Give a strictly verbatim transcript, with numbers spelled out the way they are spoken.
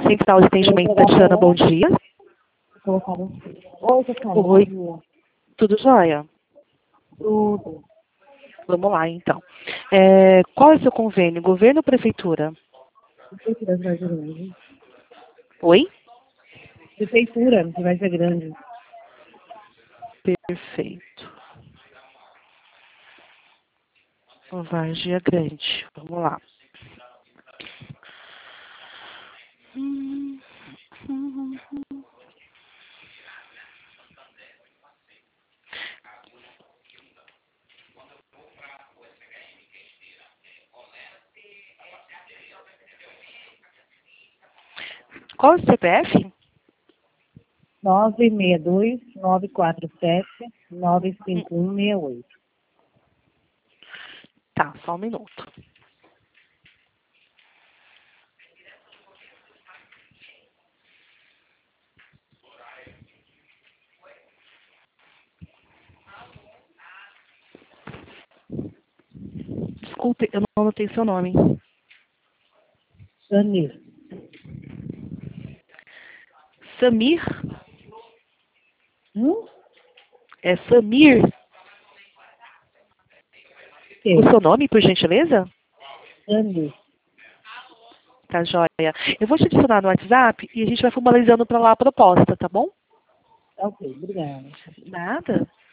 Central de Atendimento Tatiana, bom dia. Oi, Tatiana. Oi. Bom dia. Tudo jóia? Tudo. Vamos lá, então. É, qual é o seu convênio? Governo ou prefeitura? Prefeitura vai ser grande. Oi? Prefeitura que vai ser grande. Perfeito. Vargia Grande. Vamos lá. Hum, hum, hum. Qual é o C P F? nove seis dois, nove quatro sete, nove cinco um seis oito. Tá, só um minuto. Desculpe, eu não anotei seu nome. Samir. Samir? Hum? É Samir? Que? O seu nome, por gentileza? Samir. Tá, joia. Eu vou te adicionar no WhatsApp e a gente vai formalizando para lá a proposta, tá bom? Ok, obrigada. Nada.